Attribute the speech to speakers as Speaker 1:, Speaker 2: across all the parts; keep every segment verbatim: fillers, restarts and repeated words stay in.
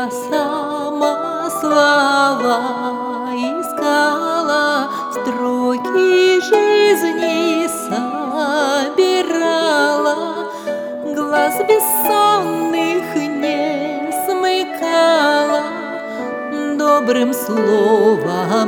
Speaker 1: Я сама слова искала, строки жизни собирала, глаз бессонных не смыкала, добрым словом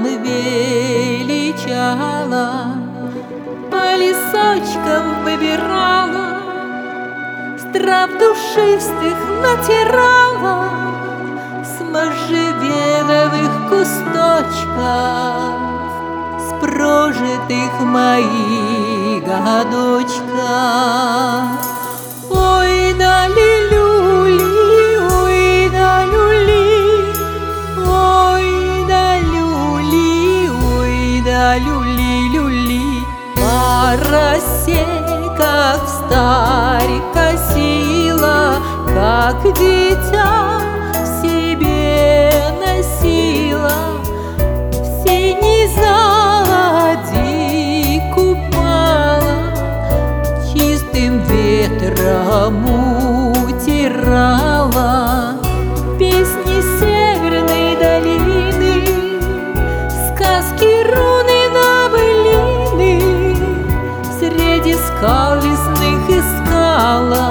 Speaker 1: величала, по лесочкам выбирала, с трав душистых натирала, с можжевеловых кусточков, с прожитых моих годочков. Ой, да люли, ой, да люли, ой, да люли, ой, да люли, люли, по росе, как встарь косила, как дитя в себе носила, в синей заводи купала, чистым ветром утирала, песни северной долины, сказки руны набылины, среди скал лесных искала,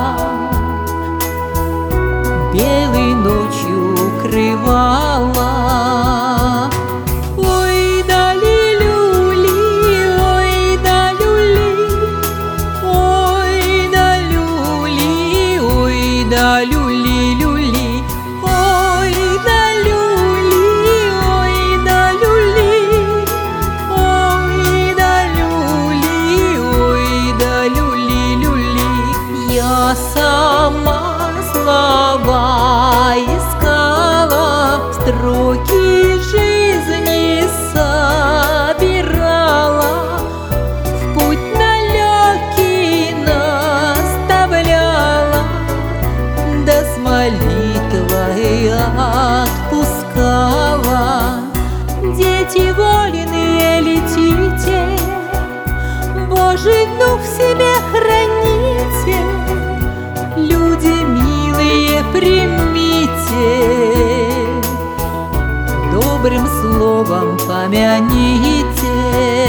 Speaker 1: белой ночью укрывала. Ой, да люли, ой, да люли, ой, да люли, ой, да люли, люли, ой, да люли, ой, да люли, ой, да люли, ой, да люли, люли. Я сама слова искала, строки жизни собирала, в путь далекий наставляла, да с молитвой отпускала. Дети вольные, летите, Божий дух в себе храните, люди милые, примите, добрым словом помяните.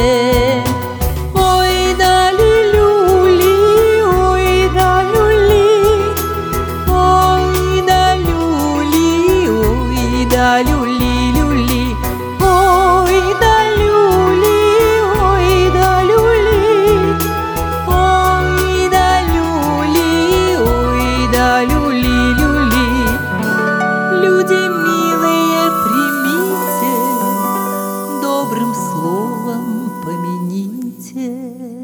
Speaker 1: Ой, да люли, ой, да люли, ой, да люли, ой, да люли, люли, ой, да люли, ой, да люли, ой, да люли, ой, да люли, люли. Люди милые, примите, добрым словом помяните.